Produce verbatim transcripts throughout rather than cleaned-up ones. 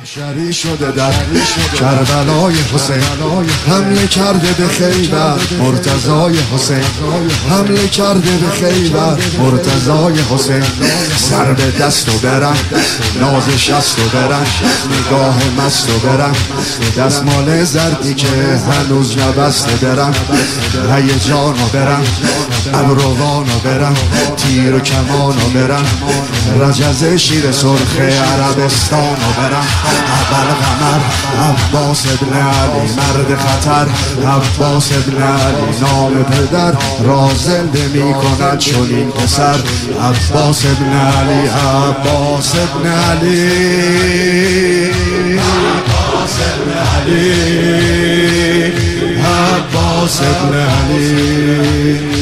محشری شده در کربلای حسین، حمله کرده به خیبر مرتضای حسین، حمله کرده به خیبر مرتضای حسین. سر به دست و برم، ناز شست و برم، نگاه مست و برم، دستمال زردی که هنوز نبسته برم، هیجان و برم، ابروان و برم، تیر و کمان و برم، رجز شیر سرخ عربستان و برم. اول قمر عباس ابن علی مرد خطر، عباس ابن علی نام پدر را زنده می کند چنین پسر. عباس ابن علی، عباس ابن علی، عباس ابن علی، عباس ابن علی.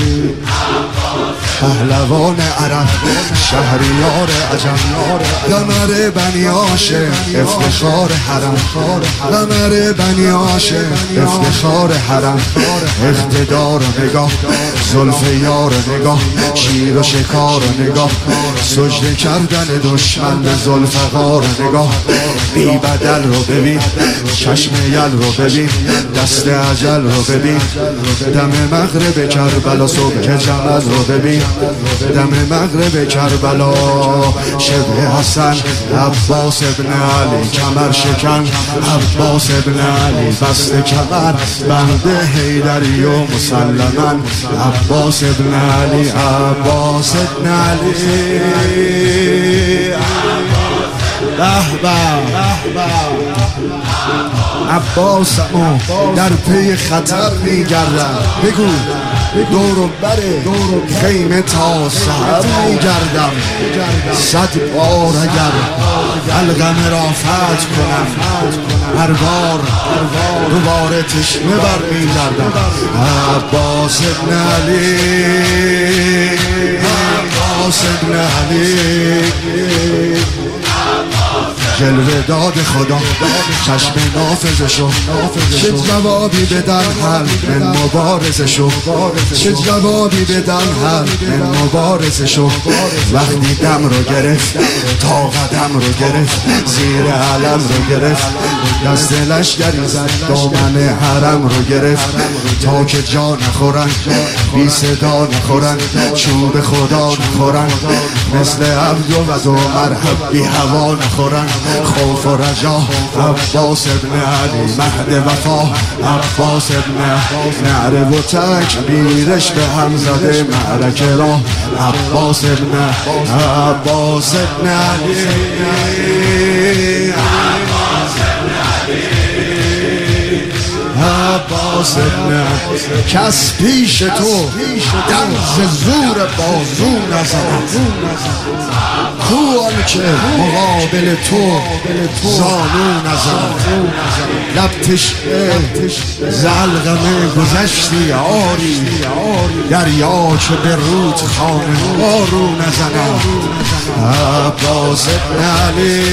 پهلوان عرب، شهریار عجم، قمر بنی هاشم افتخار حرم، قمر بنی هاشم افتخار حرم. اقتدار و نگاه، زلف یار و نگاه، شیر و شکار و نگاه، سجده کردن دشمن به ذوالفقار و نگاه. بی بدل رو ببین، چشم یل رو ببین، دست اجل رو ببین، دم مغرب کربلا صبح جمل رو ببین، دم مغرب کربلا شبه حسن. عباس ابن علی کمر شکن، عباس ابن علی بسته کمر، بنده حیدری و مسلما. عباس ابن علی، عباس ابن علی، به به عباسمو در پی خطر میگردم. بگو دور و بره خیمه تا سحر میگردم. صد بار اگر الغم را فتح کنم، هر بار دوباره تشنه بر میگردم. عباس ابن علی، عباس ابن علی. جلوه داد خدا چشم نافذشو، چه جوابی بدن حل من مبارزشو، چه جوابی بدن حل من مبارزشو. وقتی دم رو گرفت تا قدم رو گرفت، زیر علم رو گرفت، دست لشگری زد دامن حرم رو گرفت. تا که جا نخورن، بی صدا نخورن، چوب خدا نخورن، مثل عبد و عمر بی هوا نخورن. خوف و رجا عباس ابن علی مهد وفا، عباس ابن نعره و تکبیرش به هم زده معرکه را. عباس ابن، عباس ابن علی، عباس ابن. کس پیش تو دم زور بازو نزند، کو آن که مقابل تو زانو نزند. لب تشنه زلغمه گذشتی آری، دریا که به رود خانه بارو نزند. عباس ابن علی،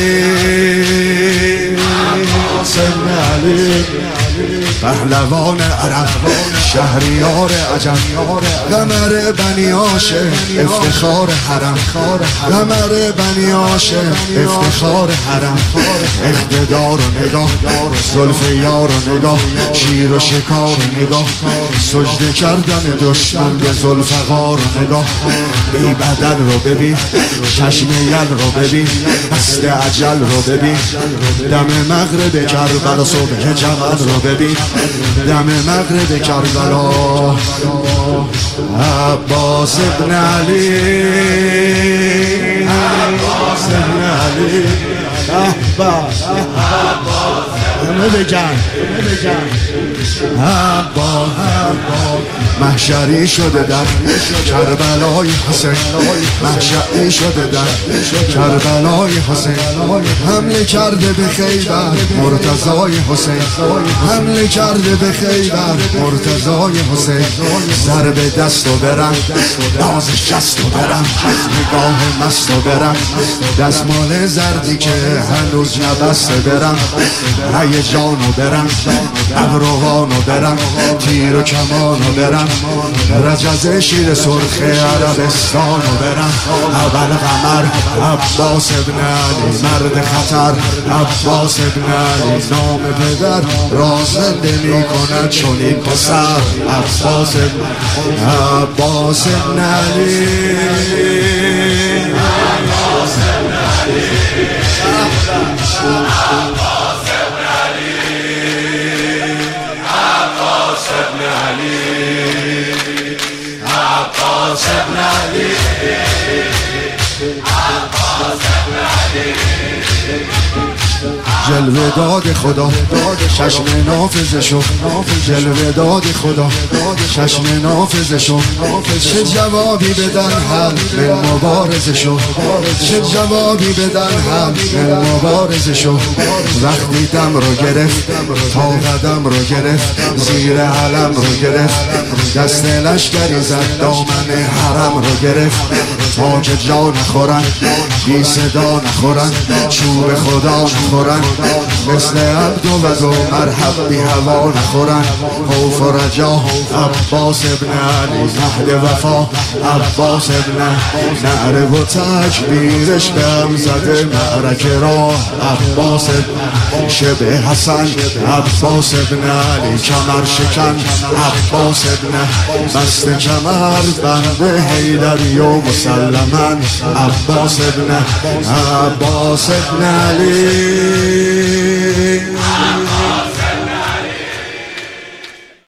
عباس ابن علی. پهلوان عرب، شهریار عجم، قمر بنی هاشم افتخار حرم، قمر بنی هاشم افتخار حرم. اقتدار و نگاه، زلف یار و نگاه، شیر و شکار و نگاه، سجده کردن دشمن به ذوالفقار و نگاه. بی بدل رو ببین، چشم یل رو ببین، دست اجل رو ببین، دم مغرب کربلا صبح جمل رو ببین، دم مغرب کربلا. عباس ابن علی، عباس ابن علی. عباس همه بگن، همه بگن. عباس محشری شده در کربلای حسین، محشری شده در کربلای حسین. حمله کرده به خیبر مرتضای حسین، حمله کرده به خیبر مرتضای حسین. سر به دست و برم، ناز شست و برم، نگاه مست و برم، دستمال زردی که هنوز نبسته برم، هیجان و برم، ابروان و برم، تیر و کمان و برم، رجز شیر سرخ عربستان و برم اول قمر عباس ابن علی مرد خطر عباس ابن علی نام پدر را زنده می کند چون این پسر عباس ابن عباس ابن علی عباس ابن علی عباس ابن علی عباس ابن علی عباس ابن علی عباس ابن علی جلوه داد خدا چشم نافذ شو جلوه داد خدا چشم نافذ شو چه جوابی بدن هم به مبارزه شو چه جوابی بدن هم به مبارزه شو وقتی دم رو گرفت تا قدم رو گرفت زیر علم رو گرفت دست لشکری زد دامن حرم رو گرفت تا که جا نخورن بی صدا نخورن چوب خدا نخورن مثل عبد و وزو مرحب بی هوا نخورن خوف و رجا عباس ابن علی مهد وفا عباس ابن نعره و تکبیرش به هم زده معرکه را عباس ابن شبه حسن عباس ابن علی کمر شکن عباس ابن مست کمر بنده حیدری و مسلما عباس ابن عباس ابن علی